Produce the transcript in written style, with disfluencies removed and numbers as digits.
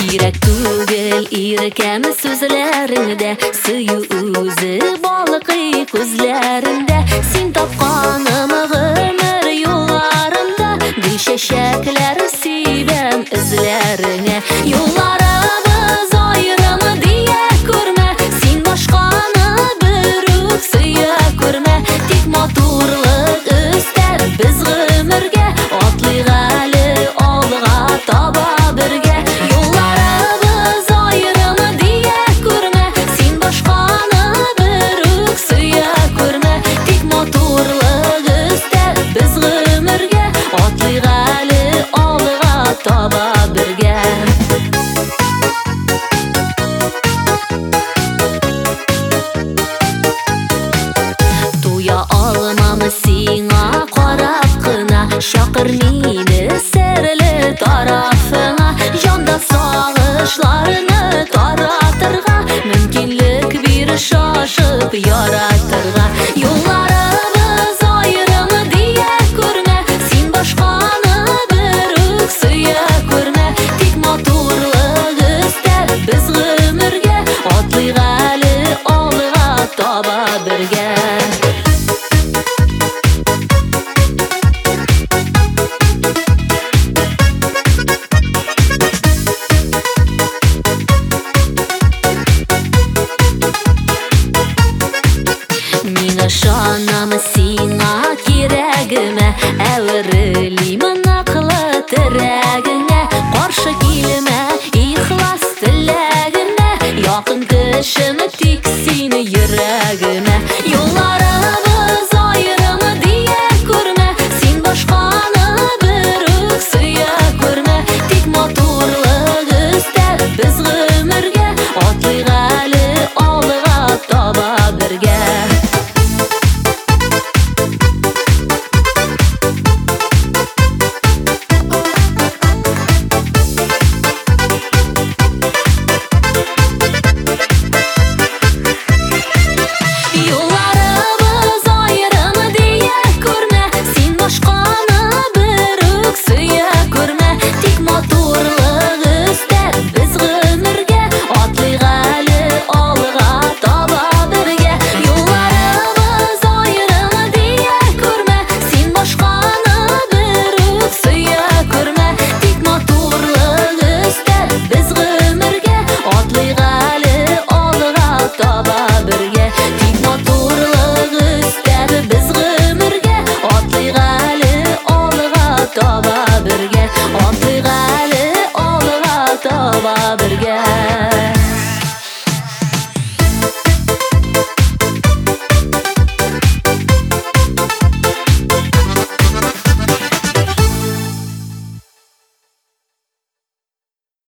Yurak tugil irkamiz so'zlaringda, suyu o'zi baliqiy ko'zlaringda. Sen topqanim g'imir yo'llarimda, gul shashaklar sevim izlaringga. Yo'llarimiz ayrimi deya ko'rma, sen boshqani bir o'ksiya ko'rma. Tek motorlik istar biz g'imirga, otlik hali olg'a toba birga. Yo'llarimiz ayrimi deya ko'rma, sen boshqani bir o'ksiya ko'rma. Tek motorlik istar biz g'imirga, otlik hali olg'a toba birga. To'ya olmamiz senga qarab qina, shoqir meni sirli tarab